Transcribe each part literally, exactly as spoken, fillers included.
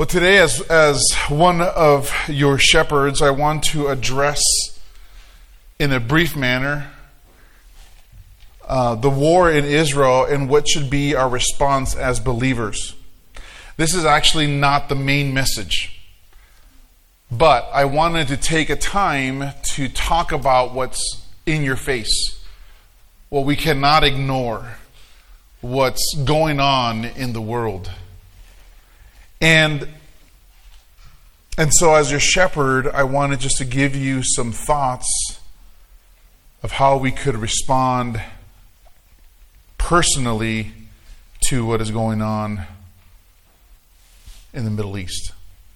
Well, today, as as one of your shepherds, I want to address in a brief manner uh, the war in Israel and what should be our response as believers. This is actually not the main message, but I wanted to take a time to talk about what's in your face, what we cannot ignore, what's going on in the world. And and so as your shepherd, I wanted just to give you some thoughts of how we could respond personally to what is going on in the Middle East.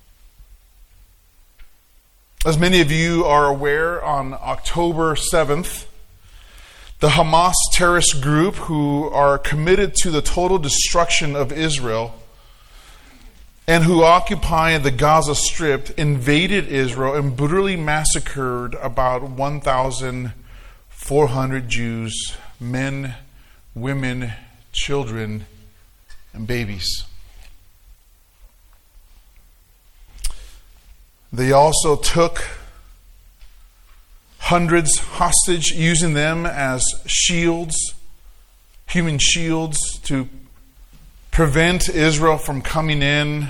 As many of you are aware, on October seventh, the Hamas terrorist group, who are committed to the total destruction of Israel and who occupy the Gaza Strip, invaded Israel and brutally massacred about one thousand four hundred Jews, men, women, children, and babies. They also took hundreds hostage, using them as shields, human shields, to prevent Israel from coming in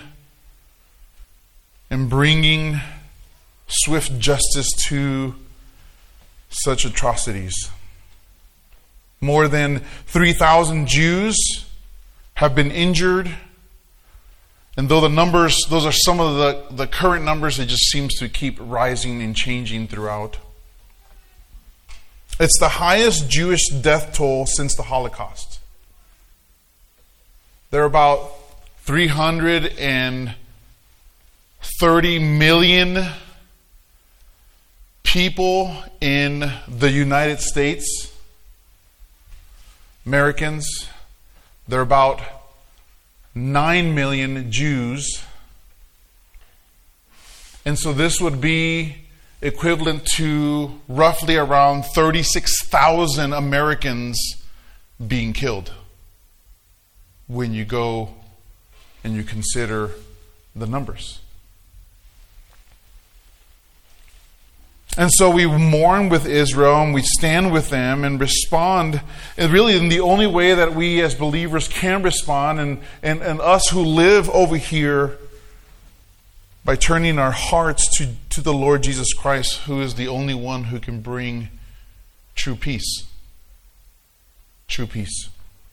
and bringing swift justice to such atrocities. More than three thousand Jews have been injured. And though the numbers, those are some of the, the current numbers, it just seems to keep rising and changing throughout. It's the highest Jewish death toll since the Holocaust. There are about three hundred thirty million people in the United States, Americans. There are about nine million Jews. And so this would be equivalent to roughly around thirty-six thousand Americans being killed when you go and you consider the numbers. And so we mourn with Israel and we stand with them and respond, and really in the only way that we as believers can respond, and, and, and us who live over here, by turning our hearts to, to the Lord Jesus Christ, who is the only one who can bring true peace. True peace.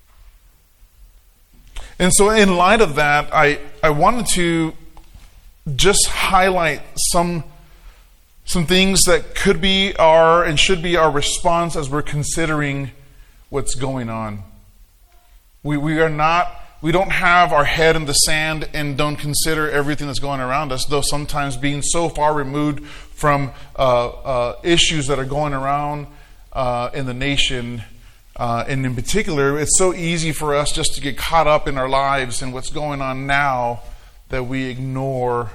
And so in light of that, I, I wanted to just highlight some Some things that could be our and should be our response as we're considering what's going on. We we are not, we don't have our head in the sand and don't consider everything that's going around us, though sometimes being so far removed from uh, uh, issues that are going around uh, in the nation, uh, and in particular, it's so easy for us just to get caught up in our lives and what's going on now that we ignore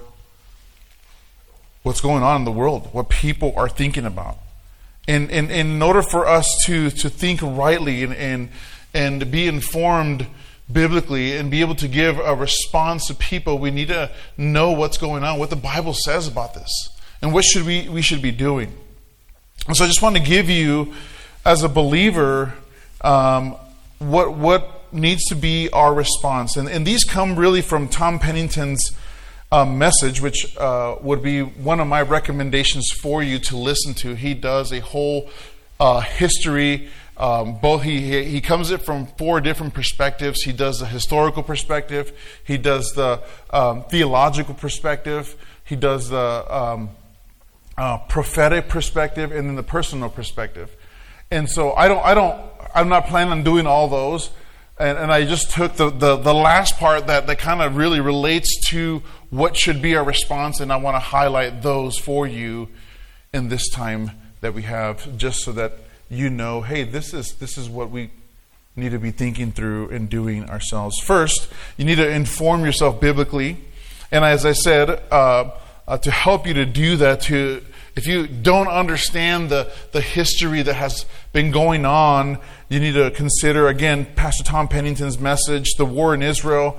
what's going on in the world, what people are thinking about. And, and, and in order for us to, to think rightly and, and, and be informed biblically and be able to give a response to people, we need to know what's going on, what the Bible says about this, and what should we, we should be doing. And so I just want to give you, as a believer, um, what, what needs to be our response. And, and these come really from Tom Pennington's Uh, message, which uh, would be one of my recommendations for you to listen to. He does a whole uh, history. Um, both he he comes it from four different perspectives. He does the historical perspective. He does the um, theological perspective. He does the um, uh, prophetic perspective, and then the personal perspective. And so I don't I don't I'm not planning on doing all those. And, and I just took the, the, the last part that, that kind of really relates to what should be our response, and I want to highlight those for you in this time that we have, just so that you know, hey, this is this is what we need to be thinking through and doing ourselves. First, you need to inform yourself biblically, and as I said, uh, uh, to help you to do that, to if you don't understand the, the history that has been going on, you need to consider, again, Pastor Tom Pennington's message, The War in Israel.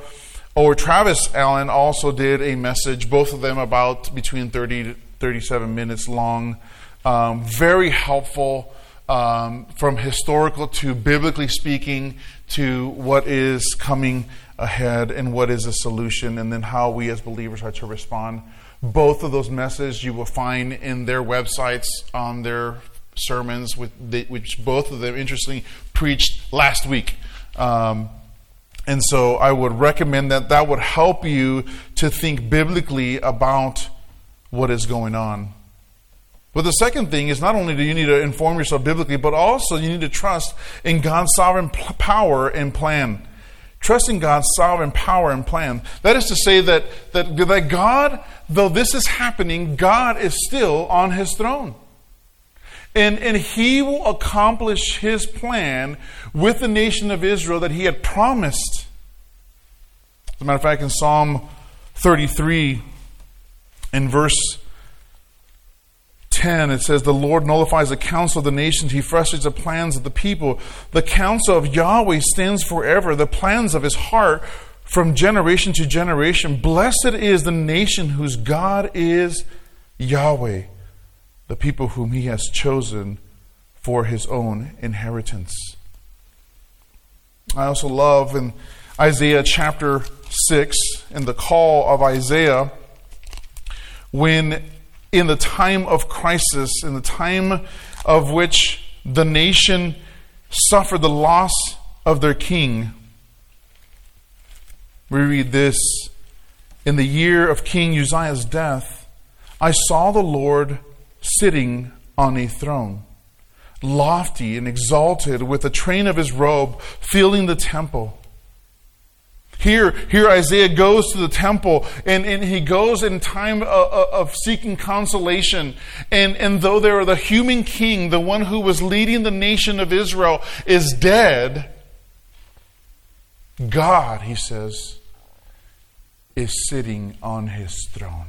Or Travis Allen also did a message, both of them about between thirty to thirty-seven minutes long. Um, very helpful um, from historical to biblically speaking to what is coming ahead and what is a solution, and then how we as believers are to respond. Both of those messages you will find in their websites on their sermons, with the, which both of them, interestingly, preached last week. Um, and so I would recommend that. That would help you to think biblically about what is going on. But the second thing is, not only do you need to inform yourself biblically, but also you need to trust in God's sovereign p- power and plan. Trust in God's sovereign power and plan. That is to say that, that, that God, though this is happening, God is still on His throne. And, and He will accomplish His plan with the nation of Israel that He had promised. As a matter of fact, in Psalm thirty-three, in verse ten, it says, "The Lord nullifies the counsel of the nations. He frustrates the plans of the people. The counsel of Yahweh stands forever, the plans of His heart from generation to generation. Blessed is the nation whose God is Yahweh, the people whom He has chosen for His own inheritance." I also love in Isaiah chapter six, in the call of Isaiah, when in the time of crisis, in the time of which the nation suffered the loss of their king, we read this: "In the year of King Uzziah's death, I saw the Lord sitting on a throne, lofty and exalted, with the train of His robe filling the temple." Here, here Isaiah goes to the temple, and, and he goes in time of, of seeking consolation. And, and though there the human king, the one who was leading the nation of Israel, is dead, God, he says, is sitting on His throne.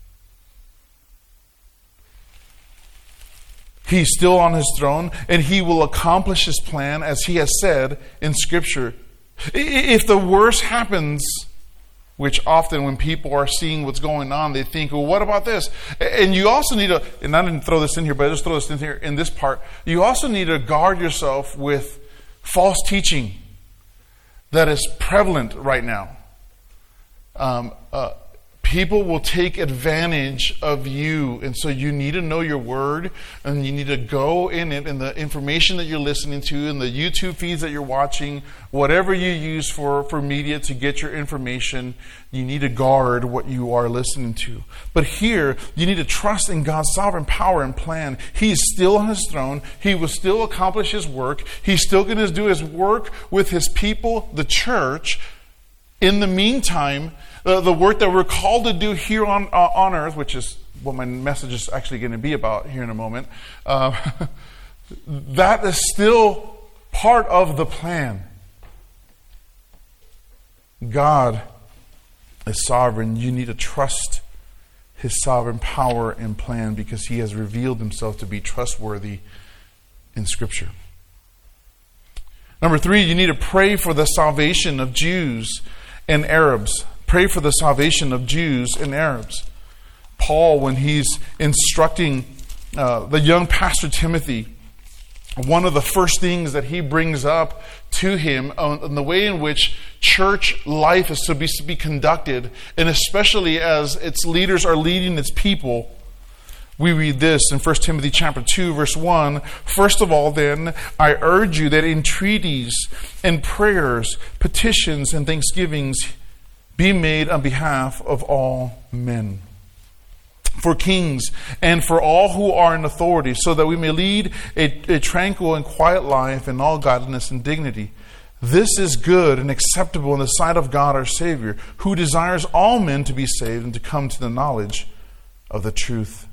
He's still on His throne, and He will accomplish His plan, as He has said in Scripture. If the worst happens, which often when people are seeing what's going on, they think, well, what about this? And you also need to, and I didn't throw this in here, but I just throw this in here in this part. You also need to guard yourself with false teaching that is prevalent right now. Um, uh, people will take advantage of you, and so you need to know your word, and you need to go in it, and the information that you're listening to, and the YouTube feeds that you're watching, whatever you use for, for media to get your information, you need to guard what you are listening to. But here, you need to trust in God's sovereign power and plan. He is still on His throne. He will still accomplish His work. He's still going to do His work with His people, the church. In the meantime, Uh, the work that we're called to do here on uh, on earth, which is what my message is actually going to be about here in a moment, uh, that is still part of the plan. God is sovereign. You need to trust His sovereign power and plan, because He has revealed Himself to be trustworthy in Scripture. Number three, you need to pray for the salvation of Jews and Arabs. Pray for the salvation of Jews and Arabs. Paul, when he's instructing uh, the young pastor Timothy, one of the first things that he brings up to him on the way in which church life is to be, to be conducted, and especially as its leaders are leading its people, we read this in First Timothy chapter two, verse one. "First of all, then, I urge you that entreaties and prayers, petitions and thanksgivings be made on behalf of all men, for kings and for all who are in authority, so that we may lead a, a tranquil and quiet life in all godliness and dignity. This is good and acceptable in the sight of God our Savior, who desires all men to be saved and to come to the knowledge of the truth."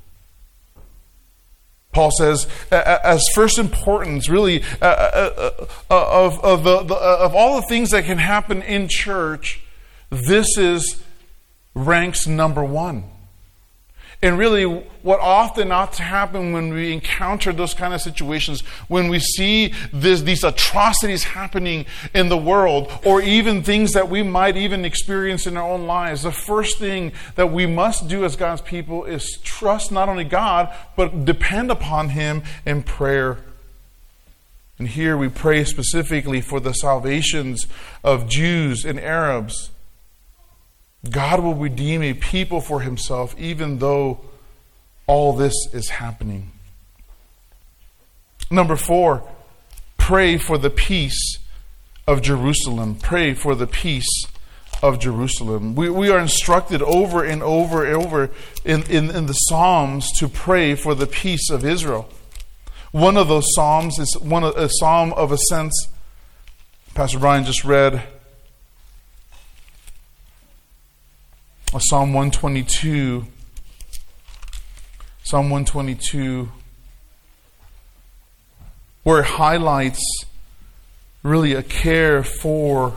Paul says, as first importance, really, uh, uh, uh, of, of, the, the, of all the things that can happen in church, this is ranks number one. And really, what often ought to happen when we encounter those kind of situations, when we see this, these atrocities happening in the world, or even things that we might even experience in our own lives, the first thing that we must do as God's people is trust not only God, but depend upon Him in prayer. And here we pray specifically for the salvations of Jews and Arabs. God will redeem a people for Himself, even though all this is happening. Number four, pray for the peace of Jerusalem. Pray for the peace of Jerusalem. We, we are instructed over and over and over in, in, in the Psalms to pray for the peace of Israel. One of those Psalms is one a Psalm of Ascents. Pastor Brian just read Psalm one twenty-two. Psalm one twenty-two, where it highlights really a care for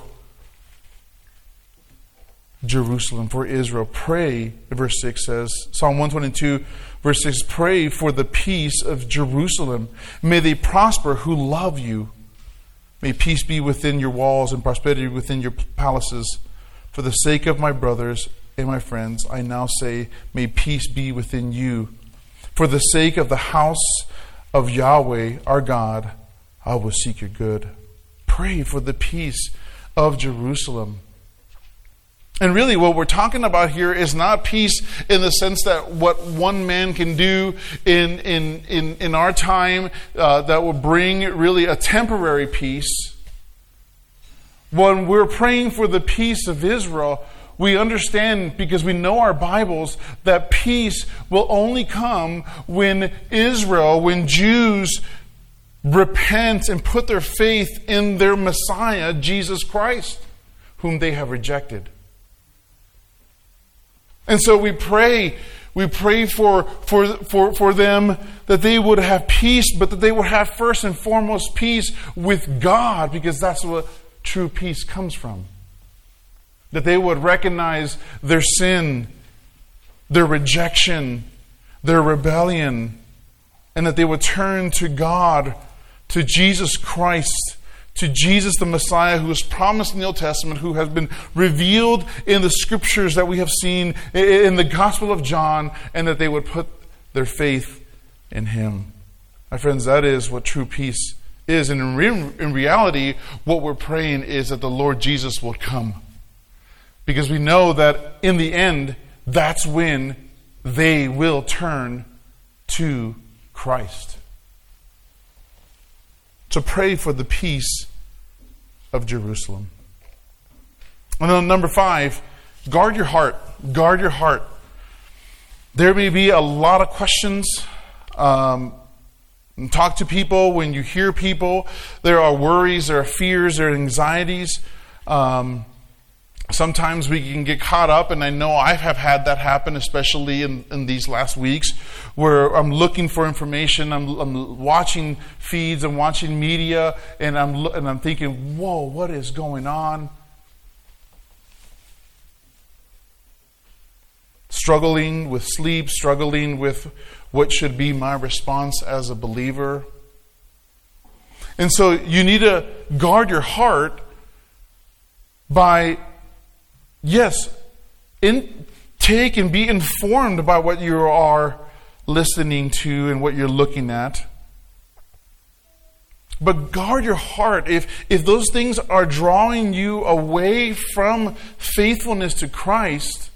Jerusalem, for Israel. Pray, verse six says, Psalm one twenty-two, verse six, pray for the peace of Jerusalem. May they prosper who love you. May peace be within your walls and prosperity within your palaces. For the sake of my brothers and my friends, I now say, may peace be within you. For the sake of the house of Yahweh, our God, I will seek your good. Pray for the peace of Jerusalem. And really what we're talking about here is not peace in the sense that what one man can do in, in, in, in our time uh, that will bring really a temporary peace. When we're praying for the peace of Israel, we understand, because we know our Bibles, that peace will only come when Israel, when Jews repent and put their faith in their Messiah, Jesus Christ, whom they have rejected. And so we pray, we pray for, for, for, for them that they would have peace, but that they would have first and foremost peace with God, because that's what true peace comes from. That they would recognize their sin, their rejection, their rebellion, and that they would turn to God, to Jesus Christ, to Jesus the Messiah, who is promised in the Old Testament, who has been revealed in the Scriptures that we have seen in the Gospel of John, and that they would put their faith in Him. My friends, that is what true peace is. And in, re- in reality, what we're praying is that the Lord Jesus will come. Because we know that in the end, that's when they will turn to Christ. To pray for the peace of Jerusalem. And then number five, guard your heart. Guard your heart. There may be a lot of questions. Um, talk to people. When you hear people, there are worries, there are fears, there are anxieties. Um, Sometimes we can get caught up, and I know I have had that happen, especially in, in these last weeks, where I'm looking for information, I'm, I'm watching feeds, I'm watching media, and I'm and I'm thinking, whoa, what is going on? Struggling with sleep, struggling with what should be my response as a believer. And so you need to guard your heart by Yes, in, take and be informed by what you are listening to and what you're looking at. But guard your heart. If, if those things are drawing you away from faithfulness to Christ,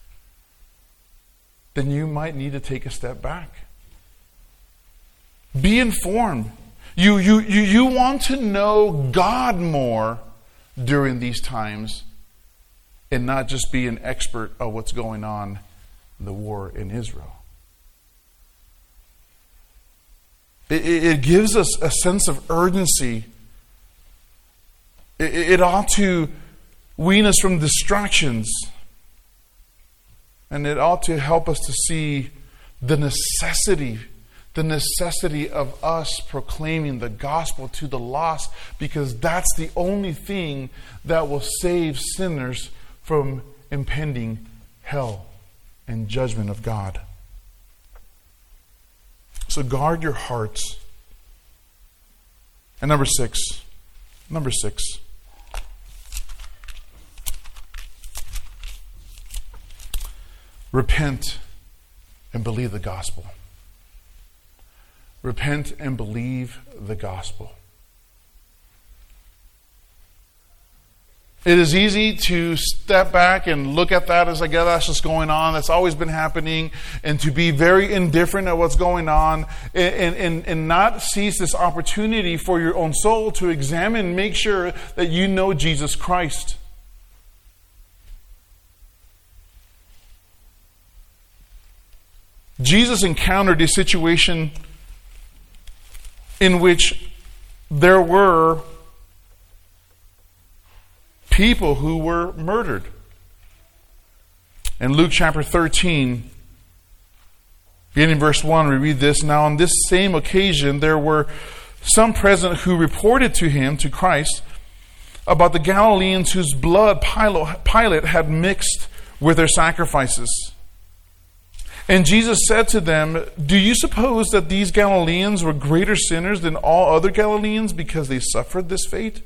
then you might need to take a step back. Be informed. You, you, you, you want to know God more during these times, and not just be an expert of what's going on in the war in Israel. It, it gives us a sense of urgency. It, it ought to wean us from distractions. And it ought to help us to see the necessity, the necessity of us proclaiming the gospel to the lost, because that's the only thing that will save sinners from impending hell and judgment of God. So guard your hearts. And number six, number six, repent and believe the gospel. Repent and believe the gospel. It is easy to step back and look at that as like, yeah, that's just going on. That's always been happening. And to be very indifferent at what's going on and, and, and not seize this opportunity for your own soul to examine and make sure that you know Jesus Christ. Jesus encountered a situation in which there were people who were murdered. In Luke chapter thirteen, beginning verse one, we read this. Now on this same occasion there were some present who reported to him, to Christ, about the Galileans whose blood Pilate had mixed with their sacrifices. And Jesus said to them, do you suppose that these Galileans were greater sinners than all other Galileans because they suffered this fate?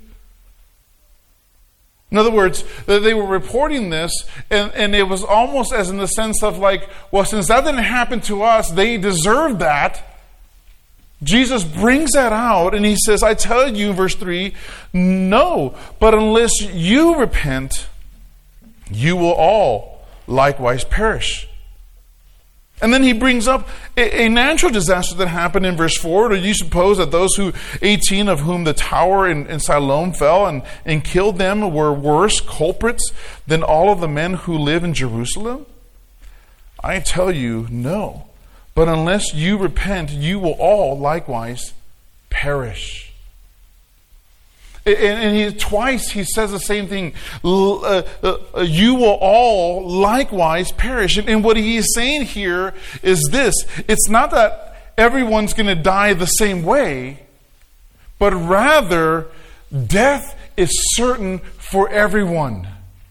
In other words, they were reporting this, and, and it was almost as in the sense of like, well, since that didn't happen to us, they deserved that. Jesus brings that out, and he says, I tell you, verse three, no, but unless you repent, you will all likewise perish. And then he brings up a, a natural disaster that happened in verse four. Do you suppose that those who, eighteen of whom the tower in, in Siloam fell and, and killed them were worse culprits than all of the men who live in Jerusalem? I tell you, no. But unless you repent, you will all likewise perish. And, and he, twice he says the same thing. Uh, uh, you will all likewise perish. And, and what he is saying here is this. It's not that everyone's going to die the same way, but rather death is certain for everyone.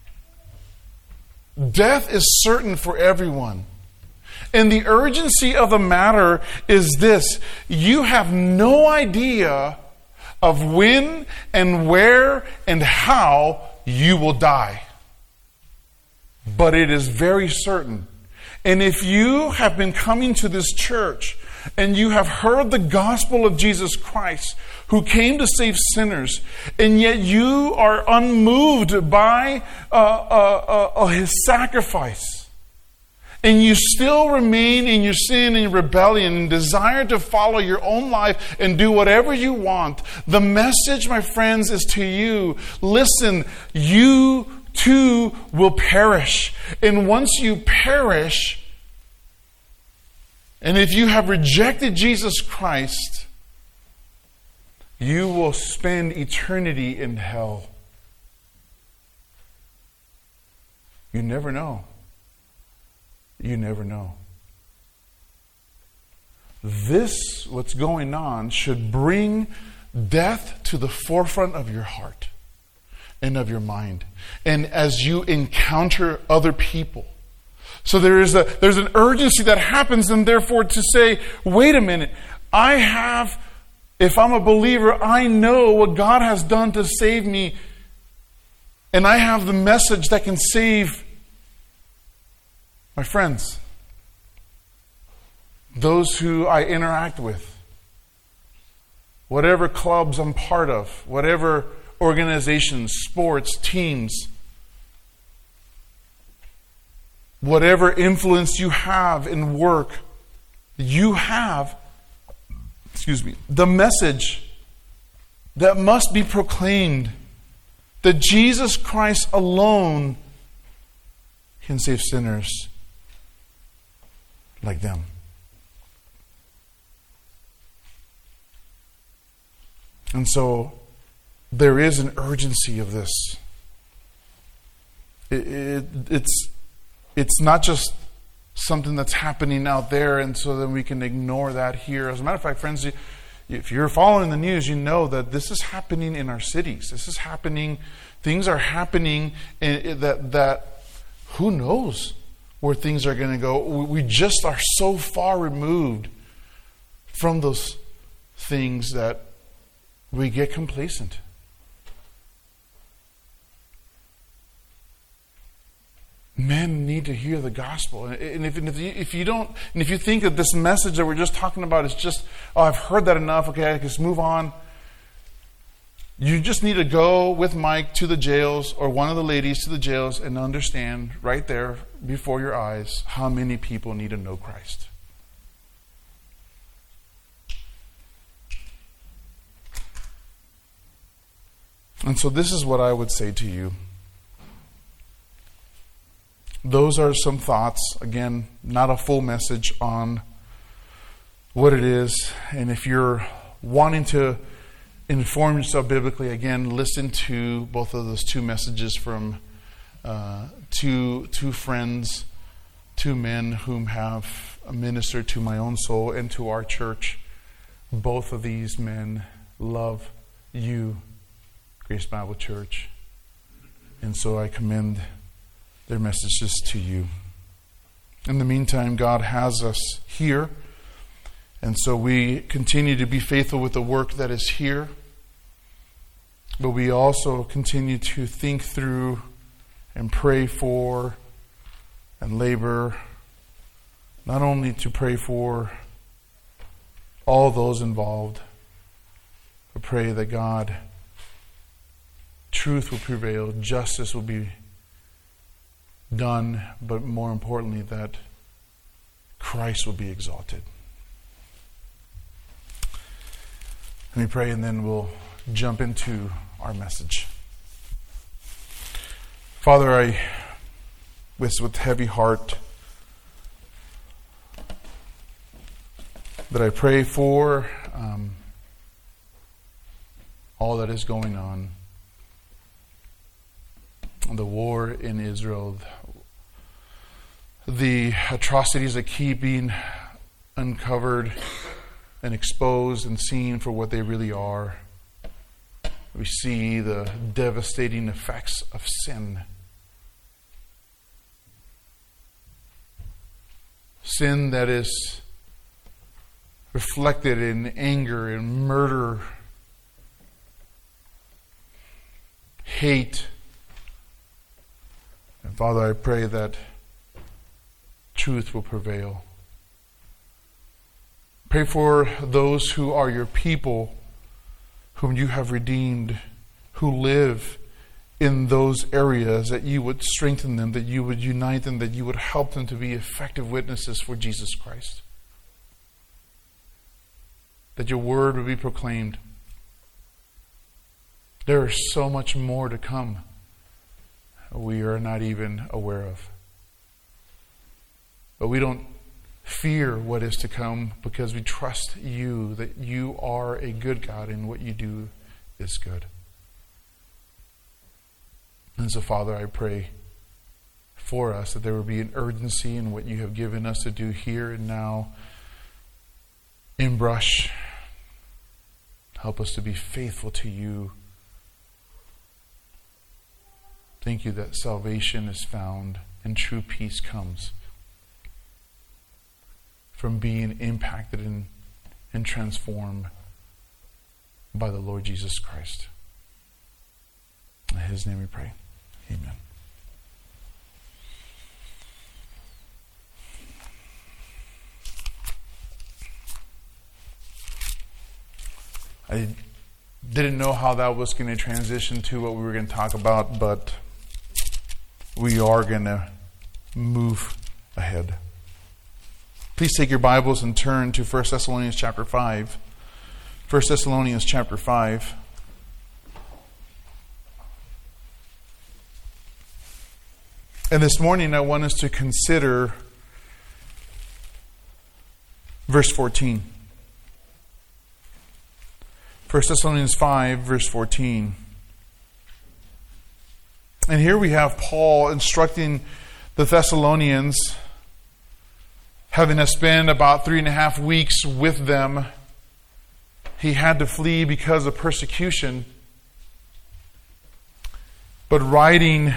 Death is certain for everyone. And the urgency of the matter is this. You have no idea of when and where and how you will die. But it is very certain. And if you have been coming to this church and you have heard the gospel of Jesus Christ, who came to save sinners, and yet you are unmoved by uh, uh, uh, his sacrifice, and you still remain in your sin and rebellion and desire to follow your own life and do whatever you want, the message, my friends, is to you. Listen, you too will perish. And once you perish, and if you have rejected Jesus Christ, you will spend eternity in hell. You never know. You never know. This, what's going on, should bring death to the forefront of your heart and of your mind. And as you encounter other people. So there is a there's an urgency that happens, and therefore to say, wait a minute, I have, if I'm a believer, I know what God has done to save me, and I have the message that can save my friends, those who I interact with, whatever clubs I'm part of, whatever organizations, sports, teams, whatever influence you have in work, you have, excuse me, the message that must be proclaimed that Jesus Christ alone can save sinners like them. And so there is an urgency of this. It, it, it's it's not just something that's happening out there, and so then we can ignore that here. As a matter of fact, friends, if you're following the news, you know that this is happening in our cities. This is happening. Things are happening in, that that who knows where things are going to go. We just are so far removed from those things that we get complacent. Men need to hear the gospel. And if, and if, you, if you don't, and if you think that this message that we're just talking about is just, oh, I've heard that enough, okay, I can just move on. You just need to go with Mike to the jails or one of the ladies to the jails and understand right there before your eyes how many people need to know Christ. And so this is what I would say to you. Those are some thoughts. Again, not a full message on what it is. And if you're wanting to inform yourself biblically, again, listen to both of those two messages from uh, two, two friends, two men whom have ministered to my own soul and to our church. Both of these men love you, Grace Bible Church. And so I commend their messages to you. In the meantime, God has us here. And so we continue to be faithful with the work that is here. But we also continue to think through and pray for and labor, not only to pray for all those involved, but pray that God, truth will prevail, justice will be done, but more importantly, that Christ will be exalted. Let me pray and then we'll jump into our message. Father, I, with, with heavy heart, that I pray for um, all that is going on. The war in Israel, the atrocities that keep being uncovered and exposed and seen for what they really are. We see the devastating effects of sin. Sin that is reflected in anger and murder, hate. And Father, I pray that truth will prevail. Pray for those who are your people, whom you have redeemed, who live in those areas, that you would strengthen them, that you would unite them, that you would help them to be effective witnesses for Jesus Christ. That your word would be proclaimed. There is so much more to come we are not even aware of. But we don't fear what is to come because we trust you, that you are a good God and what you do is good. And so, Father, I pray for us that there will be an urgency in what you have given us to do here and now in Brush. Help us to be faithful to you. Thank you that salvation is found and true peace comes from being impacted and, and transformed by the Lord Jesus Christ. In His name we pray. Amen. I didn't know how that was going to transition to what we were going to talk about, but we are going to move ahead. Please take your Bibles and turn to First Thessalonians chapter five. First Thessalonians chapter five. And this morning I want us to consider verse fourteen. First Thessalonians five, verse fourteen. And here we have Paul instructing the Thessalonians, having to spend about three and a half weeks with them. He had to flee because of persecution. But writing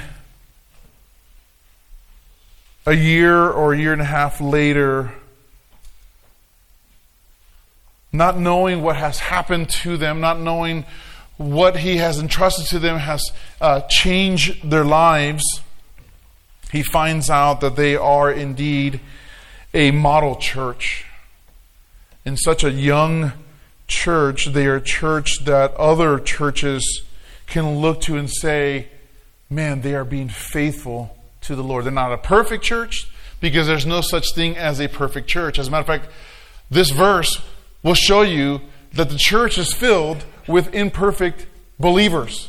a year or a year and a half later, not knowing what has happened to them, not knowing what He has entrusted to them has uh, changed their lives, he finds out that they are indeed a model church. In such a young church, they are a church that other churches can look to and say, man, they are being faithful to the Lord. They're not a perfect church, because there's no such thing as a perfect church. As a matter of fact, this verse will show you that the church is filled with imperfect believers.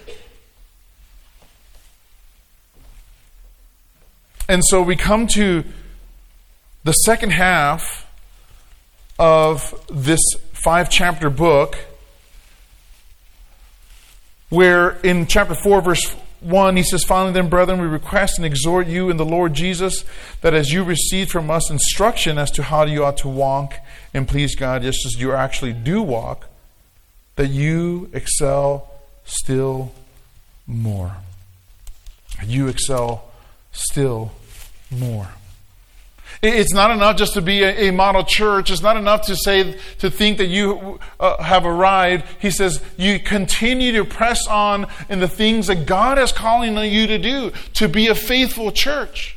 And so we come to the second half of this five-chapter book, where in chapter four, verse one, he says, finally then, brethren, we request and exhort you in the Lord Jesus, that as you received from us instruction as to how you ought to walk and please God, just as you actually do walk, that you excel still more. You excel still more. It's not enough just to be a, a model church. It's not enough to say, to think that you uh, have arrived. He says you continue to press on in the things that God is calling on you to do, to be a faithful church.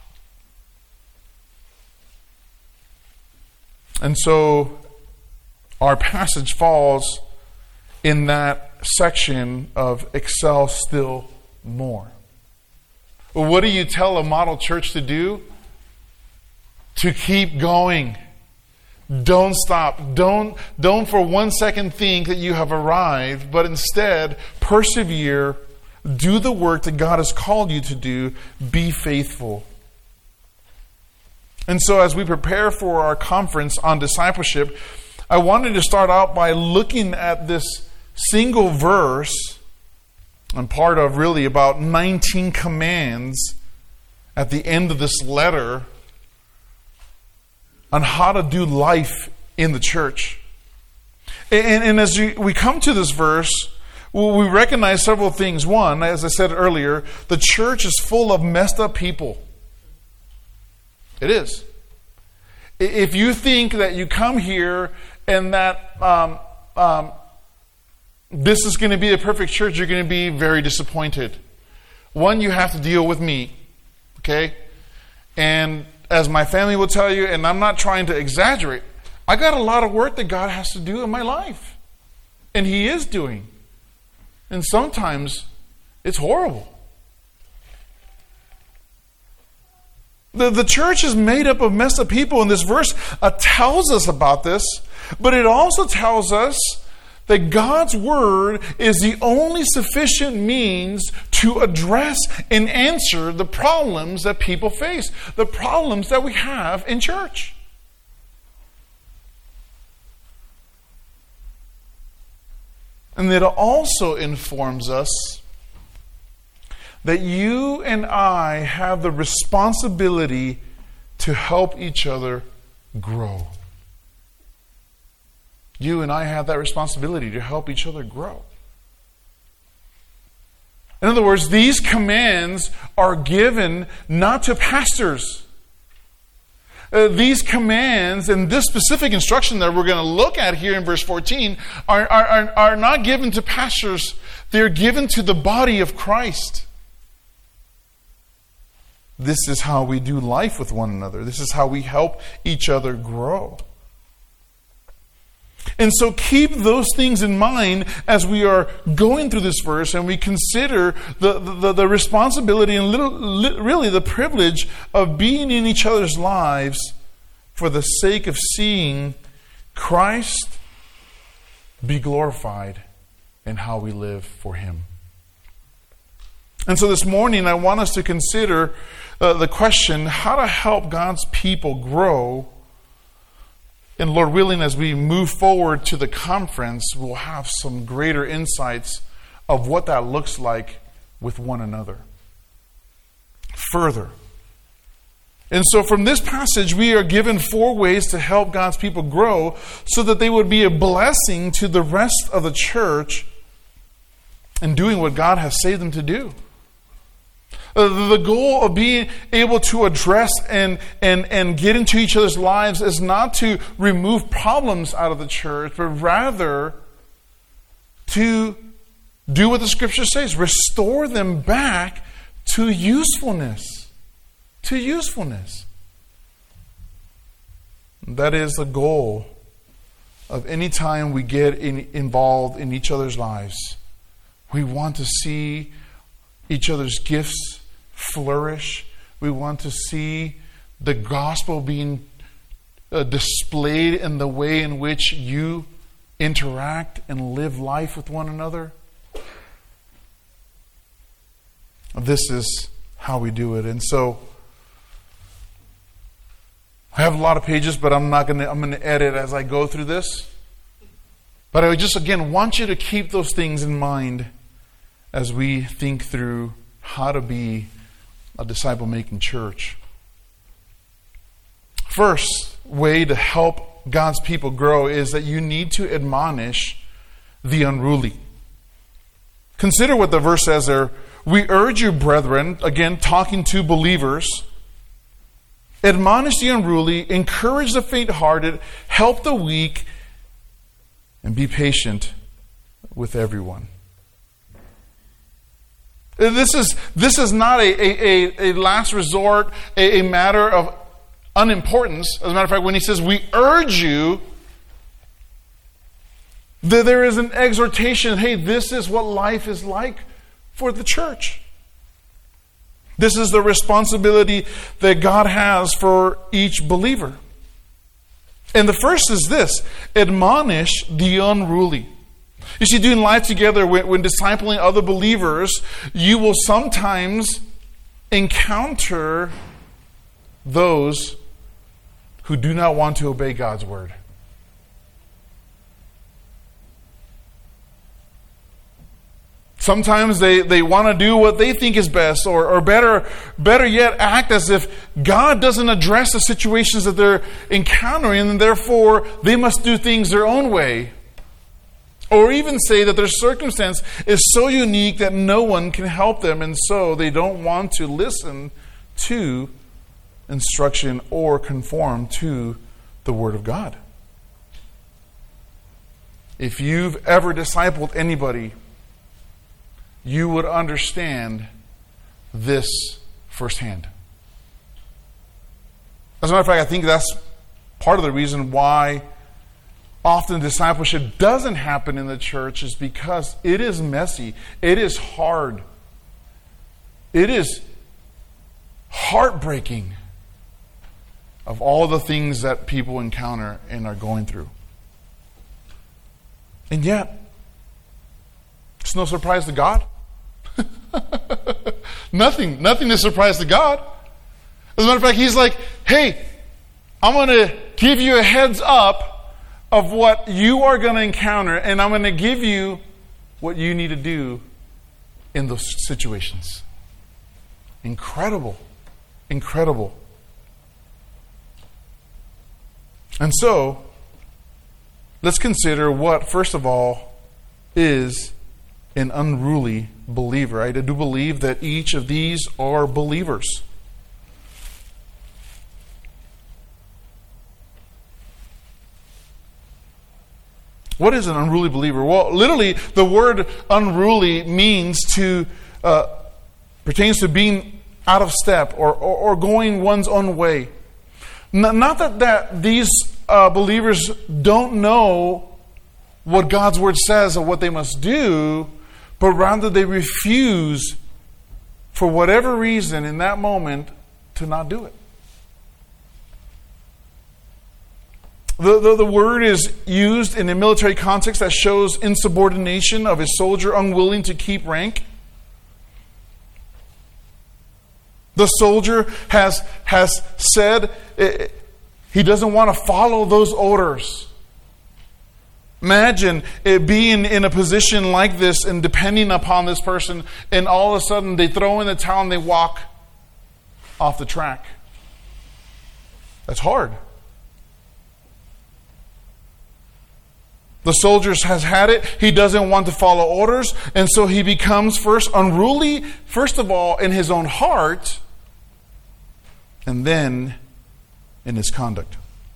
And so our passage falls in that section of excel still more. Well, what do you tell a model church to do? To keep going. Don't stop. Don't, don't for one second think that you have arrived, but instead persevere, do the work that God has called you to do, be faithful. And so as we prepare for our conference on discipleship, I wanted to start out by looking at this single verse, and part of really about nineteen commands at the end of this letter, on how to do life in the church. And, and as you, we come to this verse, we recognize several things. One, as I said earlier, the church is full of messed up people. It is. If you think that you come here and that um, um, this is going to be a perfect church, you're going to be very disappointed. One, you have to deal with me. Okay? And as my family will tell you, and I'm not trying to exaggerate, I got a lot of work that God has to do in my life. And He is doing. And sometimes it's horrible. The, the church is made up of messed up people, and this verse uh, tells us about this, but it also tells us that God's Word is the only sufficient means to address and answer the problems that people face, the problems that we have in church. And it also informs us that you and I have the responsibility to help each other grow. You and I have that responsibility to help each other grow. In other words, these commands are given not to pastors. Uh, these commands and this specific instruction that we're going to look at here in verse fourteen are, are, are, are not given to pastors. They're given to the body of Christ. This is how we do life with one another. This is how we help each other grow. And so keep those things in mind as we are going through this verse and we consider the, the, the responsibility and little, really the privilege of being in each other's lives for the sake of seeing Christ be glorified in how we live for Him. And so this morning I want us to consider uh, the question, how to help God's people grow. And Lord willing, as we move forward to the conference, we'll have some greater insights of what that looks like with one another. Further. And so from this passage, we are given four ways to help God's people grow so that they would be a blessing to the rest of the church in doing what God has saved them to do. Uh, the goal of being able to address and, and, and get into each other's lives is not to remove problems out of the church, but rather to do what the Scripture says, restore them back to usefulness. To usefulness. That is the goal of any time we get in, involved in each other's lives. We want to see each other's gifts flourish. We want to see the gospel being uh, displayed in the way in which you interact and live life with one another. This is how we do it. And so I have a lot of pages, but I'm not going to I'm going to edit as I go through this. But I just again want you to keep those things in mind as we think through how to be a disciple-making church. First way to help God's people grow is that you need to admonish the unruly. Consider what the verse says there. We urge you, brethren, again, talking to believers, admonish the unruly, encourage the faint-hearted, help the weak, and be patient with everyone. This is, this is not a, a, a last resort, a, a matter of unimportance. As a matter of fact, when he says, we urge you, that there is an exhortation, hey, this is what life is like for the church. This is the responsibility that God has for each believer. And the first is this, admonish the unruly. You see, doing life together, when, when discipling other believers, you will sometimes encounter those who do not want to obey God's word. Sometimes they, they want to do what they think is best, or, or better, better yet, act as if God doesn't address the situations that they're encountering, and therefore they must do things their own way. Or even say that their circumstance is so unique that no one can help them, and so they don't want to listen to instruction or conform to the Word of God. If you've ever discipled anybody, you would understand this firsthand. As a matter of fact, I think that's part of the reason why often discipleship doesn't happen in the church, is because it is messy. It is hard. It is heartbreaking of all the things that people encounter and are going through. And yet, it's no surprise to God. nothing, nothing is a surprise to God. As a matter of fact, He's like, hey, I'm going to give you a heads up of what you are going to encounter, and I'm going to give you what you need to do in those situations. Incredible. Incredible. And so, let's consider what, first of all, is an unruly believer. I do believe that each of these are believers. What is an unruly believer? Well, literally, the word unruly means to, uh, pertains to being out of step or, or, or going one's own way. N- not that, that these uh, believers don't know what God's word says or what they must do, but rather they refuse, for whatever reason in that moment, to not do it. The, the, the word is used in a military context that shows insubordination of a soldier unwilling to keep rank. The soldier has, has said it, he doesn't want to follow those orders. Imagine it being in a position like this and depending upon this person, and all of a sudden they throw in the towel and they walk off the track. That's hard. The soldier has had it. He doesn't want to follow orders. And so he becomes first unruly, first of all, in his own heart, and then in his conduct.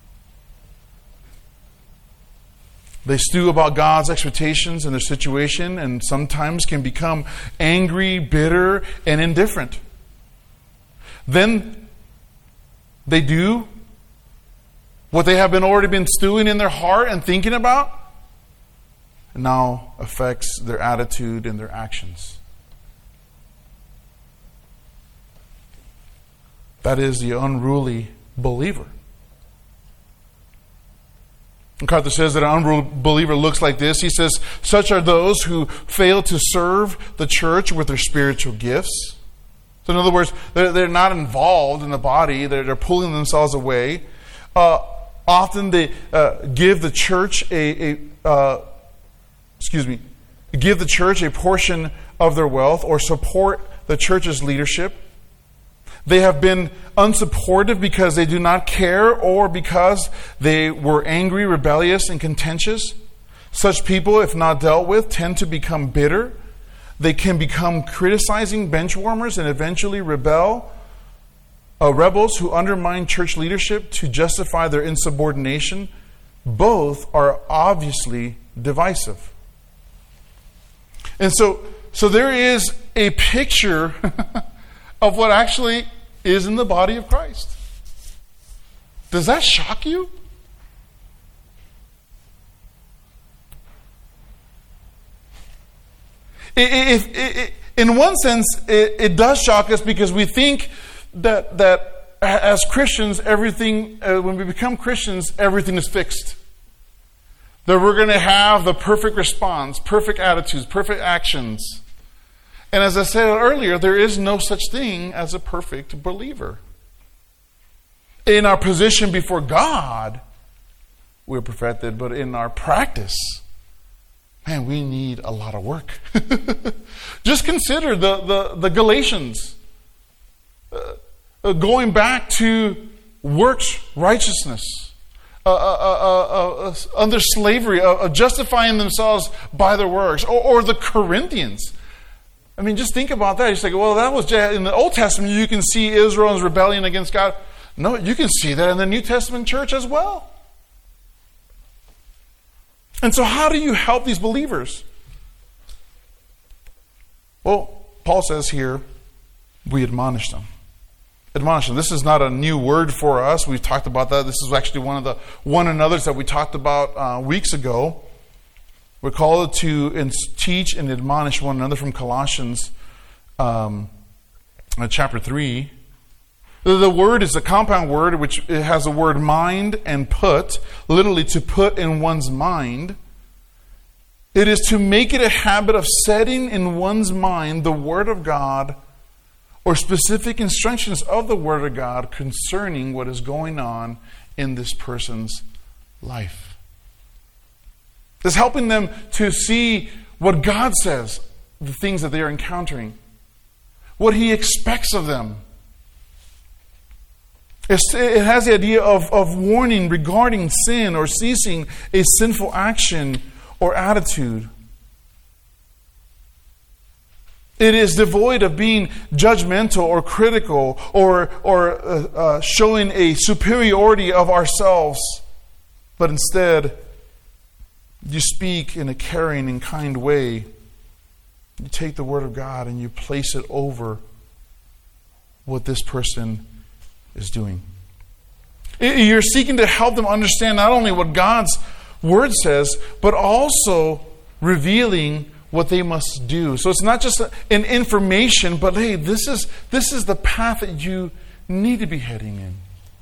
They stew about God's expectations and their situation, and sometimes can become angry, bitter, and indifferent. Then they do what they have been already been stewing in their heart and thinking about, and now affects their attitude and their actions. That is the unruly believer. MacArthur says that an unruly believer looks like this. He says, such are those who fail to serve the church with their spiritual gifts. So in other words, they're, they're not involved in the body. They're, they're pulling themselves away. Uh, often they uh, give the church a, a uh, excuse me, give the church a portion of their wealth or support the church's leadership. They have been unsupportive because they do not care or because they were angry, rebellious, and contentious. Such people, if not dealt with, tend to become bitter. They can become criticizing benchwarmers and eventually rebel. Uh, rebels who undermine church leadership to justify their insubordination. Both are obviously divisive. And so, so there is a picture of what actually is in the body of Christ. Does that shock you? It, it, it, in one sense, it, it does shock us because we think that that as Christians, everything, uh, when we become Christians, everything is fixed. That we're going to have the perfect response, perfect attitudes, perfect actions. And as I said earlier, there is no such thing as a perfect believer. In our position before God, we're perfected, but in our practice, man, we need a lot of work. Just consider the, the, the Galatians uh, going back to works righteousness. Uh, uh, uh, uh, under slavery, uh, uh, justifying themselves by their works. Or, or the Corinthians. I mean, just think about that. You say, well, that was just, in the Old Testament, you can see Israel's rebellion against God. No, you can see that in the New Testament church as well. And so how do you help these believers? Well, Paul says here, we admonish them. Admonish them. This is not a new word for us. We've talked about that. This is actually one of the one another's that we talked about uh, weeks ago. We're called to in, teach and admonish one another from Colossians um, uh, chapter three. The, the word is a compound word which it has the word mind and put, literally to put in one's mind. It is to make it a habit of setting in one's mind the Word of God or specific instructions of the Word of God concerning what is going on in this person's life. It's helping them to see what God says, the things that they are encountering, what He expects of them. It's, it has the idea of, of warning regarding sin or ceasing a sinful action or attitude. It is devoid of being judgmental or critical or, or uh, uh, showing a superiority of ourselves. But instead, you speak in a caring and kind way. You take the Word of God and you place it over what this person is doing. You're seeking to help them understand not only what God's Word says, but also revealing what they must do. So it's not just an information, but hey, this is this is the path that you need to be heading in.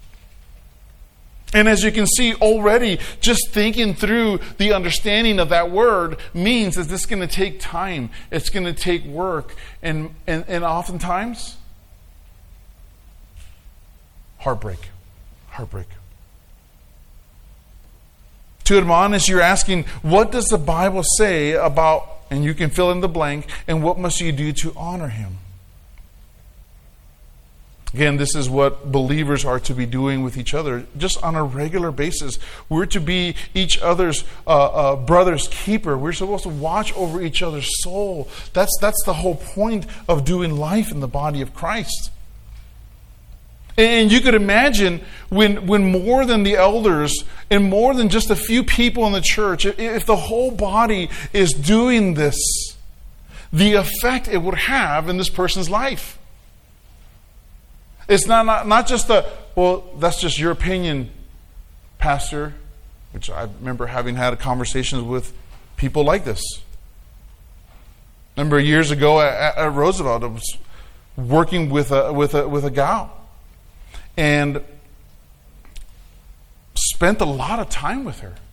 And as you can see already, just thinking through the understanding of that word means that this is going to take time. It's going to take work. And, and, and oftentimes, heartbreak. Heartbreak. To admonish, you're asking, what does the Bible say about, and you can fill in the blank, and what must you do to honor Him? Again, this is what believers are to be doing with each other, just on a regular basis. We're to be each other's uh, uh, brother's keeper. We're supposed to watch over each other's soul. That's, that's the whole point of doing life in the body of Christ. And you could imagine when, when more than the elders and more than just a few people in the church, if the whole body is doing this, the effect it would have in this person's life. It's not, not, not just the, well, that's just your opinion, Pastor, which I remember having had conversations with people like this. I remember years ago at, at Roosevelt, I was working with a, with a, with a gal and spent a lot of time with her.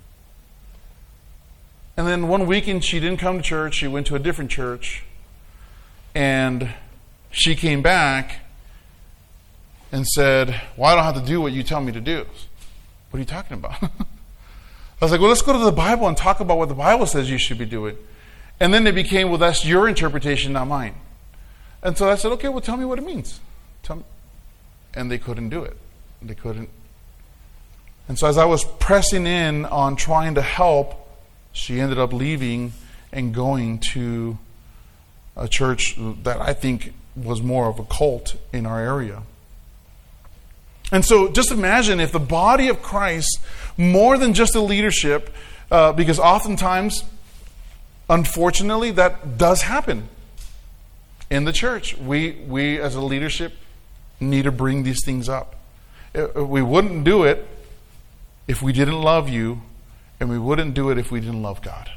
And then one weekend she didn't come to church, she went to a different church, and she came back and said, well, I don't have to do what you tell me to do. What are you talking about? I was like, well, let's go to the Bible and talk about what the Bible says you should be doing. And then it became, well, that's your interpretation, not mine. And so I said, okay, well, tell me what it means. Tell me. And they couldn't do it. They couldn't. And so as I was pressing in on trying to help, she ended up leaving and going to a church that I think was more of a cult in our area. And so just imagine if the body of Christ, more than just the leadership, uh, because oftentimes, unfortunately, that does happen in the church. We, we as a leadership need to bring these things up. We wouldn't do it if we didn't love you, and we wouldn't do it if we didn't love God.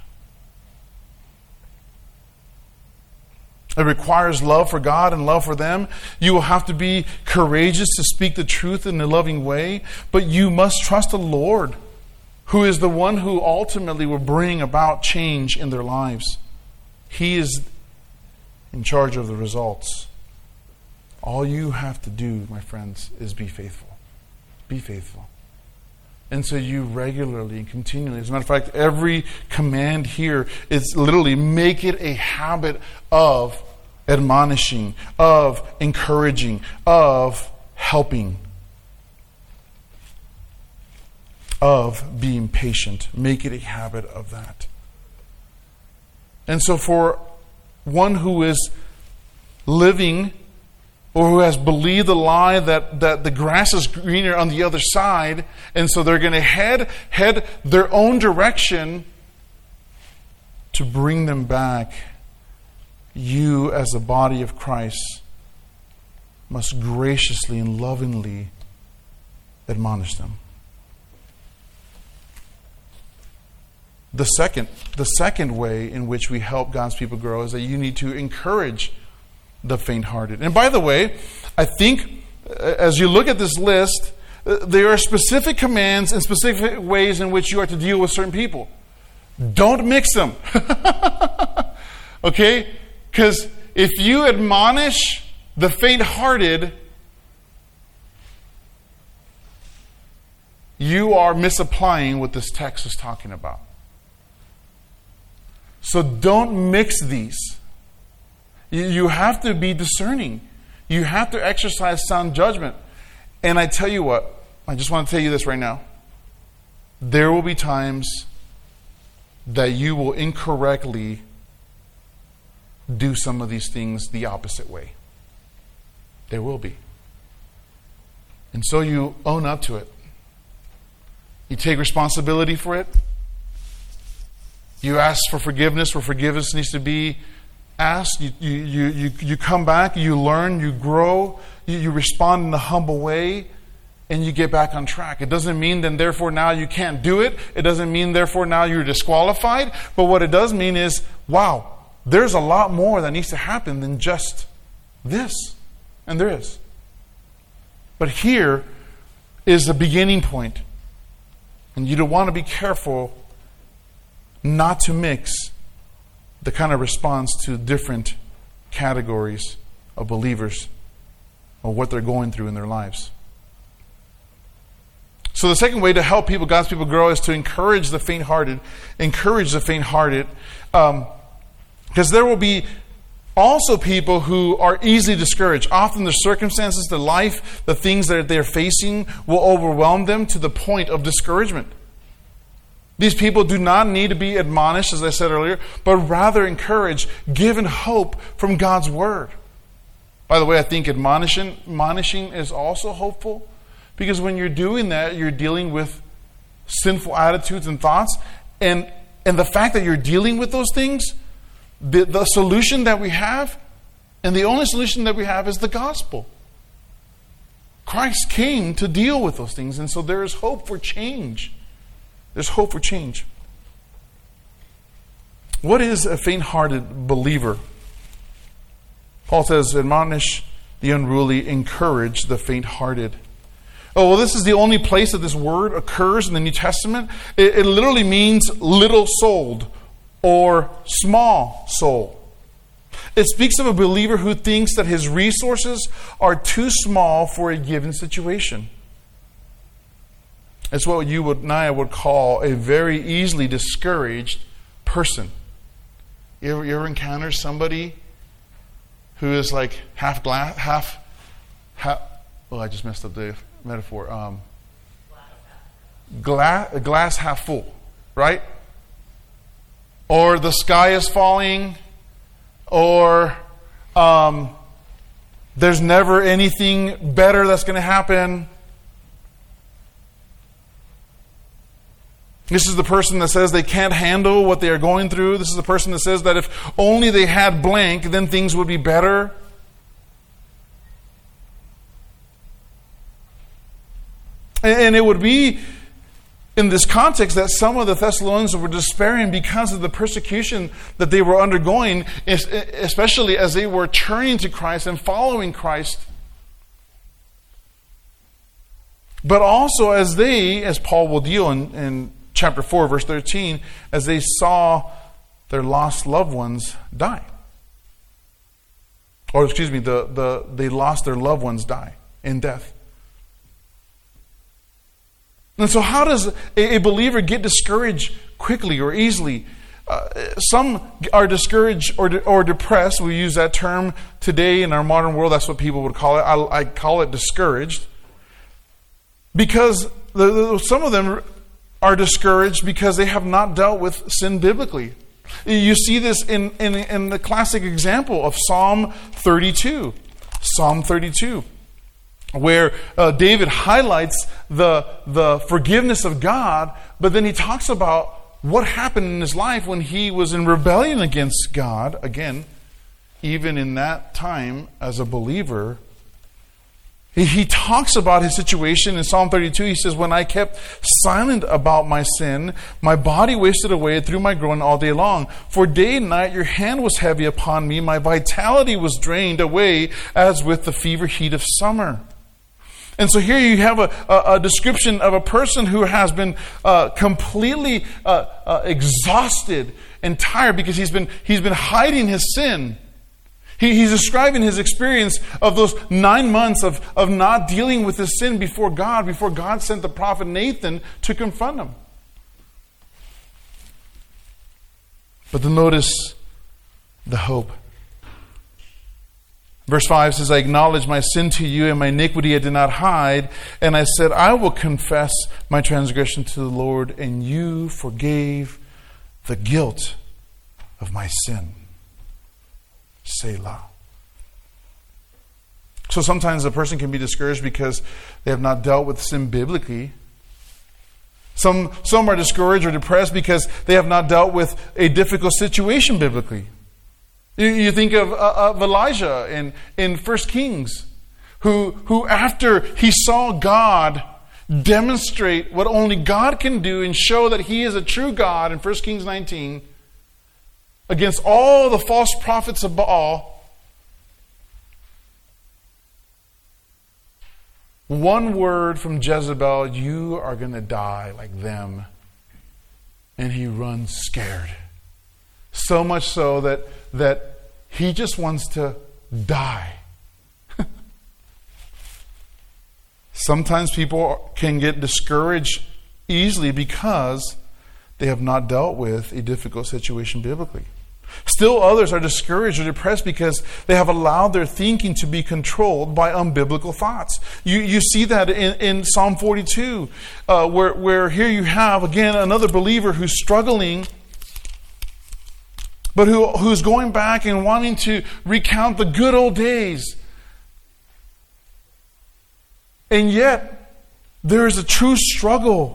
It requires love for God and love for them. You will have to be courageous to speak the truth in a loving way, but you must trust the Lord, who is the one who ultimately will bring about change in their lives. He is in charge of the results. All you have to do, my friends, is be faithful. Be faithful. And so you regularly and continually, as a matter of fact, every command here is literally make it a habit of admonishing, of encouraging, of helping, of being patient. Make it a habit of that. And so for one who is living or who has believed the lie that, that the grass is greener on the other side, and so they're going to head, head their own direction to bring them back, you as the body of Christ must graciously and lovingly admonish them. The second, the second way in which we help God's people grow is that you need to encourage the faint-hearted. And by the way, I think as you look at this list, there are specific commands and specific ways in which you are to deal with certain people. Don't mix them. Okay? Because if you admonish the faint-hearted, you are misapplying what this text is talking about. So don't mix these. You have to be discerning. You have to exercise sound judgment. And I tell you what, I just want to tell you this right now. There will be times that you will incorrectly do some of these things the opposite way. There will be. And so you own up to it. You take responsibility for it. You ask for forgiveness where forgiveness needs to be asked. You, you, you, you, you come back, you learn, you grow, you, you respond in a humble way, and you get back on track. It doesn't mean then therefore now you can't do it. It doesn't mean therefore now you're disqualified. But what it does mean is, wow, there's a lot more that needs to happen than just this. And there is. But here is the beginning point. And you don't want to be careful not to mix the kind of response to different categories of believers or what they're going through in their lives. So the second way to help people, God's people grow, is to encourage the faint-hearted. Encourage the faint-hearted. Um, because there will be also people who are easily discouraged. Often the circumstances, the life, the things that they're facing will overwhelm them to the point of discouragement. These people do not need to be admonished, as I said earlier, but rather encouraged, given hope from God's Word. By the way, I think admonishing, admonishing is also hopeful, because when you're doing that, you're dealing with sinful attitudes and thoughts, and, and the fact that you're dealing with those things, the, the solution that we have, and the only solution that we have, is the gospel. Christ came to deal with those things, and so there is hope for change. There's hope for change. What is a faint-hearted believer? Paul says, admonish the unruly, encourage the faint-hearted. Oh, well, this is the only place that this word occurs in the New Testament. It, it literally means little-souled or small soul. It speaks of a believer who thinks that his resources are too small for a given situation. It's what you would, and I would call a very easily discouraged person. You ever, you ever encounter somebody who is like half glass, half, half, oh, I just messed up the metaphor. Um, glass, glass half full, right? Or the sky is falling, or um, there's never anything better that's going to happen. This is the person that says they can't handle what they are going through. This is the person that says that if only they had blank, then things would be better. And it would be in this context that some of the Thessalonians were despairing because of the persecution that they were undergoing, especially as they were turning to Christ and following Christ. But also as they, as Paul will deal in, in chapter four, verse thirteen, as they saw their lost loved ones die. Or excuse me, the, the they lost their loved ones die in death. And so how does a, a believer get discouraged quickly or easily? Uh, some are discouraged or, de- or depressed. We use that term today in our modern world. That's what people would call it. I, I call it discouraged. Because the, the, some of them are discouraged because they have not dealt with sin biblically. You see this in, in, in the classic example of Psalm thirty-two. Psalm thirty-two. Where uh, David highlights the, the forgiveness of God, but then he talks about what happened in his life when he was in rebellion against God. Again, even in that time as a believer, he, he talks about his situation in Psalm thirty-two. He says, when I kept silent about my sin, my body wasted away through my groaning all day long. For day and night your hand was heavy upon me. My vitality was drained away as with the fever heat of summer. And so here you have a, a, a description of a person who has been uh, completely uh, uh, exhausted and tired because he's been he's been hiding his sin. He, he's describing his experience of those nine months of, of not dealing with his sin before God, before God sent the prophet Nathan to confront him. But then notice the hope. Verse five says, I acknowledge my sin to you, and my iniquity I did not hide. And I said, I will confess my transgression to the Lord, and you forgave the guilt of my sin. Selah. So sometimes a person can be discouraged because they have not dealt with sin biblically. Some, some are discouraged or depressed because they have not dealt with a difficult situation biblically. You think of, uh, of Elijah in, in First Kings, who, who after he saw God demonstrate what only God can do and show that he is a true God in First Kings nineteen, against all the false prophets of Baal, one word from Jezebel, you are going to die like them. And he runs scared. So much so that, that he just wants to die. Sometimes people can get discouraged easily because they have not dealt with a difficult situation biblically. Still others are discouraged or depressed because they have allowed their thinking to be controlled by unbiblical thoughts. You you see that in, in Psalm forty-two, uh, where, where here you have, again, another believer who's struggling, but who who's going back and wanting to recount the good old days. And yet, there is a true struggle.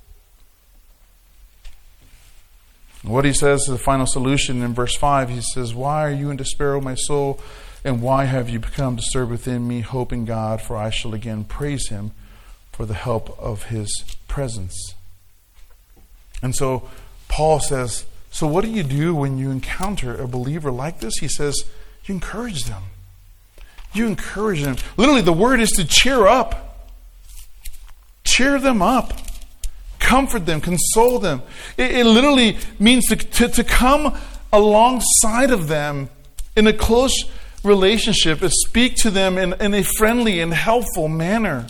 What he says is the final solution in verse five. He says, "Why are you in despair, O my soul? And why have you become disturbed within me? Hope in God, for I shall again praise him for the help of his presence." And so Paul says, so what do you do when you encounter a believer like this? He says, you encourage them. You encourage them. Literally, the word is to cheer up. Cheer them up. Comfort them, console them. It, it literally means to, to, to come alongside of them in a close relationship and speak to them in, in a friendly and helpful manner.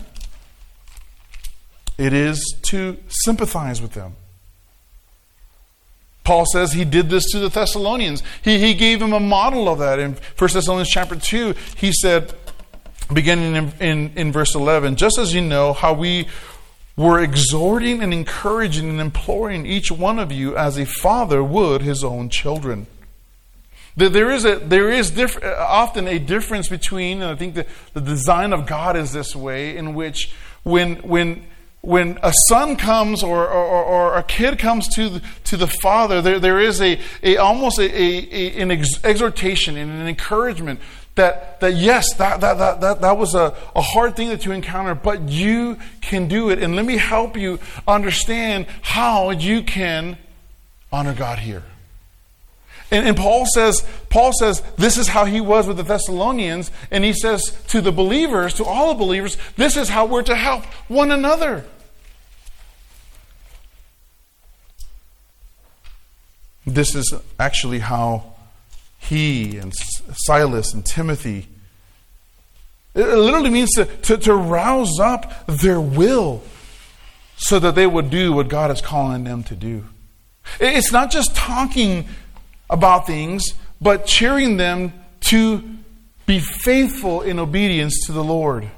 It is to sympathize with them. Paul says he did this to the Thessalonians. He, he gave them a model of that. In First Thessalonians chapter two, he said, beginning in, in, in verse eleven, "Just as you know how we were exhorting and encouraging and imploring each one of you as a father would his own children." There is a there is diff- often a difference between, and I think the, the design of God is this way, in which when when when a son comes or or, or a kid comes to the, to the father, there there is a, a almost a, a an ex- exhortation and an encouragement that that yes, that that that that, that was a, a hard thing that you encounter, but you can do it, and let me help you understand how you can honor God here. And, and Paul says, Paul says, this is how he was with the Thessalonians, and he says to the believers, to all the believers, this is how we're to help one another. This is actually how he and Silas and Timothy, it literally means to, to, to rouse up their will so that they would do what God is calling them to do. It's not just talking about things, but cheering them to be faithful in obedience to the Lord.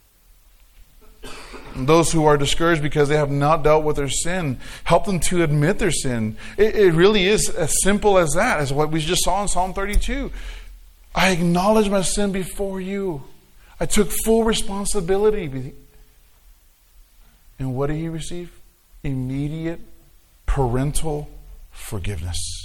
And those who are discouraged because they have not dealt with their sin, help them to admit their sin. It, it really is as simple as that, as what we just saw in Psalm thirty-two. I acknowledge my sin before you. I took full responsibility. And what did he receive? Immediate parental forgiveness.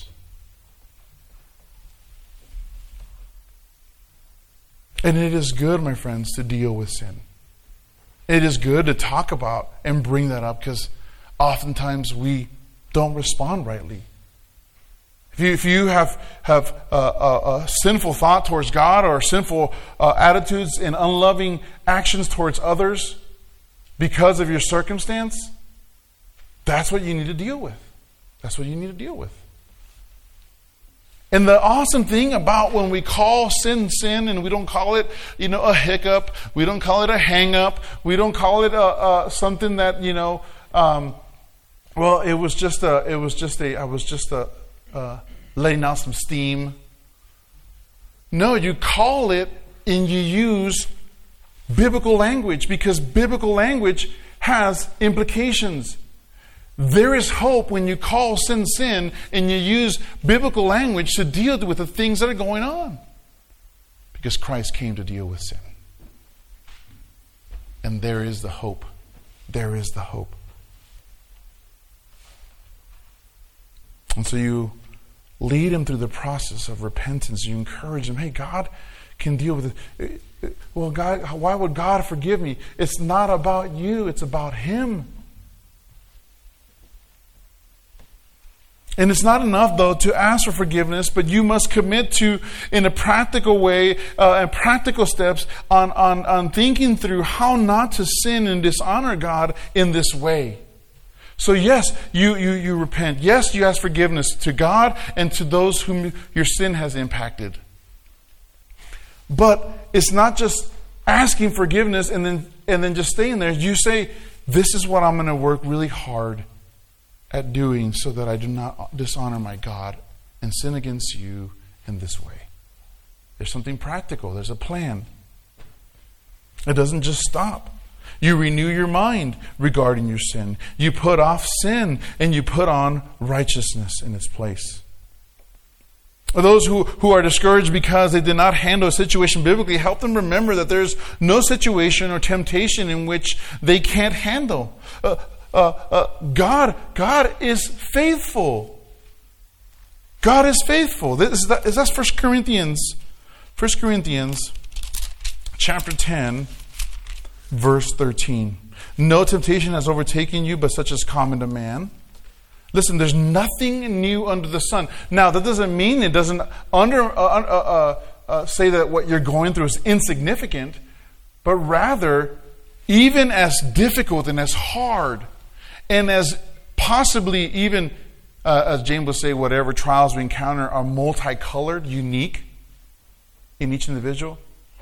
And it is good, my friends, to deal with sin. It is good to talk about and bring that up, because oftentimes we don't respond rightly. If you, if you have, have a, a, a sinful thought towards God, or sinful uh, attitudes and unloving actions towards others because of your circumstance, that's what you need to deal with. That's what you need to deal with. And the awesome thing about when we call sin sin, and we don't call it, you know, a hiccup, we don't call it a hang up, we don't call it a, a something that, you know, um, well, it was just a, it was just a, I was just a, uh, letting out some steam. No, you call it and you use biblical language, because biblical language has implications. There is hope when you call sin sin and you use biblical language to deal with the things that are going on. Because Christ came to deal with sin. And there is the hope. There is the hope. And so you lead him through the process of repentance. You encourage him, hey, God can deal with it. Well, God, why would God forgive me? It's not about you. It's about him. And it's not enough, though, to ask for forgiveness, but you must commit to, in a practical way, uh, and practical steps on, on, on thinking through how not to sin and dishonor God in this way. So yes, you, you, you repent. Yes, you ask forgiveness to God and to those whom your sin has impacted. But it's not just asking forgiveness and then, and then just staying there. You say, this is what I'm going to work really hard at doing so that I do not dishonor my God and sin against you in this way. There's something practical. There's a plan. It doesn't just stop. You renew your mind regarding your sin. You put off sin and you put on righteousness in its place. Those who, who are discouraged because they did not handle a situation biblically, help them remember that there's no situation or temptation in which they can't handle. Uh, uh, uh, God, God is faithful. God is faithful. This is that, that's First Corinthians, First Corinthians chapter ten, verse thirteen. No temptation has overtaken you, but such as common to man. Listen, there's nothing new under the sun. Now, that doesn't mean it doesn't under uh, uh, uh, uh, say that what you're going through is insignificant, but rather, even as difficult and as hard, and as possibly even, uh, as James would say, whatever trials we encounter are multicolored, unique in each individual.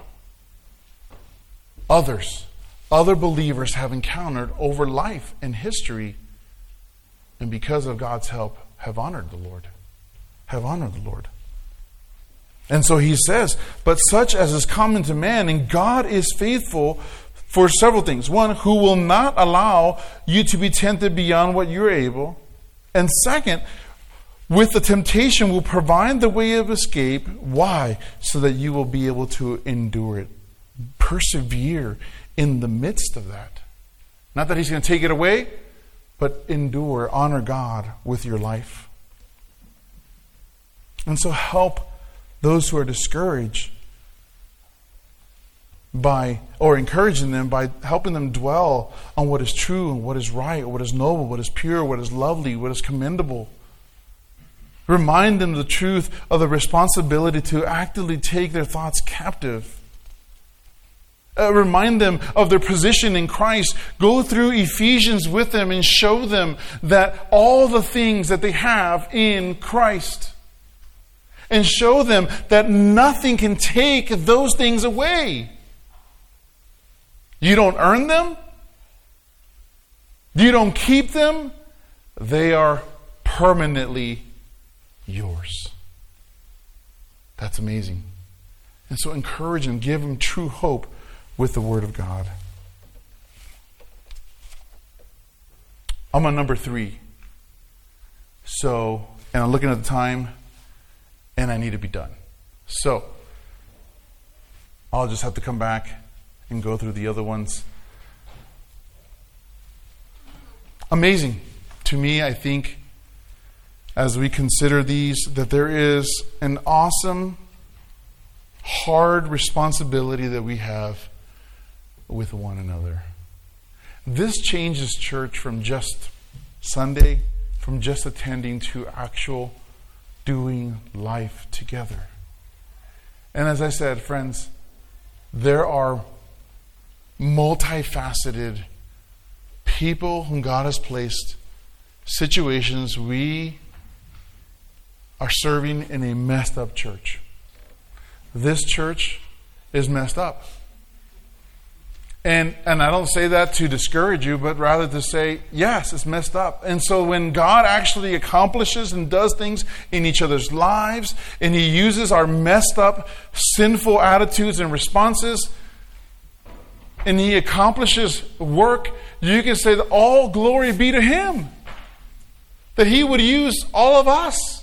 Others, other believers have encountered over life and history, and because of God's help, have honored the Lord. Have honored the Lord. And so he says, but such as is common to man, and God is faithful for several things. One, who will not allow you to be tempted beyond what you're able. And second, with the temptation will provide the way of escape. Why? So that you will be able to endure it. Persevere in the midst of that. Not that he's going to take it away, but endure, honor God with your life. And so help those who are discouraged by, or encouraging them by helping them dwell on what is true and what is right, what is noble, what is pure, what is lovely, what is commendable. Remind them the truth of the responsibility to actively take their thoughts captive. Uh, remind them of their position in Christ. Go through Ephesians with them and show them that all the things that they have in Christ. And show them that nothing can take those things away. You don't earn them. You don't keep them. They are permanently yours. That's amazing. And so encourage them, give them true hope with the Word of God. I'm on number three. So, and I'm looking at the time, and I need to be done. So, I'll just have to come back and go through the other ones. Amazing. To me, I think, as we consider these, that there is an awesome, hard responsibility that we have with one another. This changes church from just Sunday, from just attending, to actual doing life together. And as I said, friends, there are multifaceted people whom God has placed, situations we are serving in a messed up church. This church is messed up. And and I don't say that to discourage you, but rather to say, yes, it's messed up. And so when God actually accomplishes and does things in each other's lives, and He uses our messed up, sinful attitudes and responses, and He accomplishes work, you can say that all glory be to Him. That He would use all of us.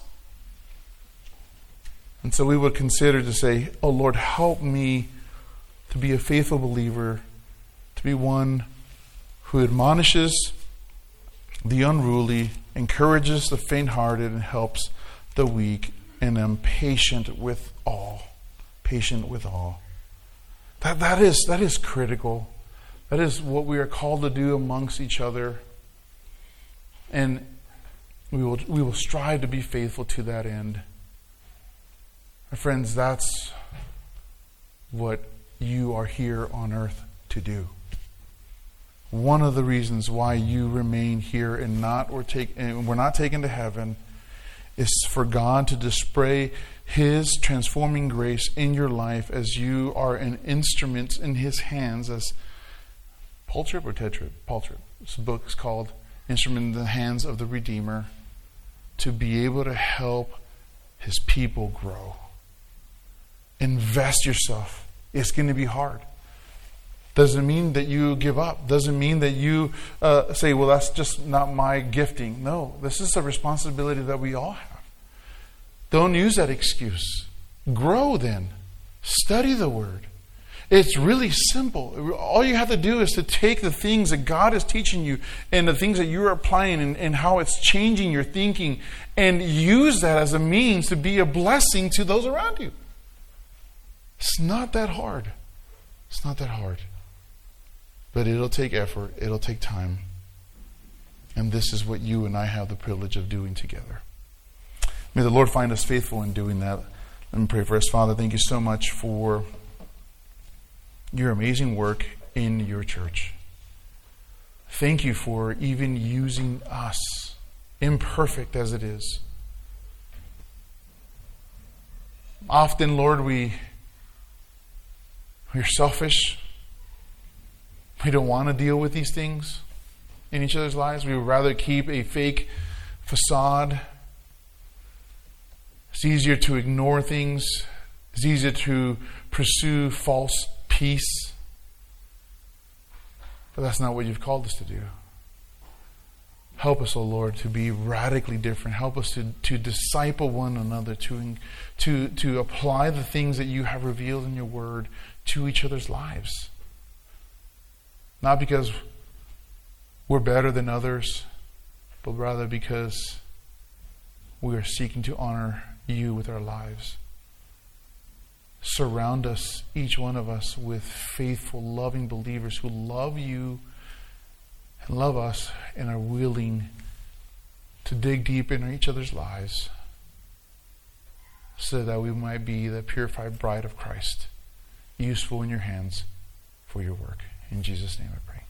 And so we would consider to say, oh Lord, help me to be a faithful believer, to be one who admonishes the unruly, encourages the faint-hearted, and helps the weak, and am patient with all. Patient with all. That, that is, that is critical. That is what we are called to do amongst each other. And we will, we will strive to be faithful to that end. My friends, that's what you are here on earth to do. One of the reasons why you remain here and not or take and we're not taken to heaven is for God to display His transforming grace in your life as you are an instrument in His hands, as Paul Tripp or Ted Tripp? Paul Tripp. This book is called Instrument in the Hands of the Redeemer, to be able to help His people grow. Invest yourself. It's going to be hard. Doesn't mean that you give up. Doesn't mean that you uh, say, well, that's just not my gifting. No, this is a responsibility that we all have. Don't use that excuse. Grow then. Study the Word. It's really simple. All you have to do is to take the things that God is teaching you and the things that you're applying and, and how it's changing your thinking and use that as a means to be a blessing to those around you. It's not that hard. It's not that hard. But it'll take effort. It'll take time. And this is what you and I have the privilege of doing together. May the Lord find us faithful in doing that. Let me pray for us. Father, thank you so much for your amazing work in your church. Thank you for even using us, imperfect as it is. Often, Lord, we, we're selfish. We don't want to deal with these things in each other's lives. We would rather keep a fake facade. It's easier to ignore things. It's easier to pursue false peace. But that's not what you've called us to do. Help us, O Lord, to be radically different. Help us to, to disciple one another, to, to, to apply the things that you have revealed in your word to each other's lives. Not because we're better than others, but rather because we are seeking to honor you with our lives. Surround us, each one of us, with faithful, loving believers who love you and love us and are willing to dig deep in each other's lives so that we might be the purified bride of Christ, useful in your hands for your work. In Jesus' name I pray.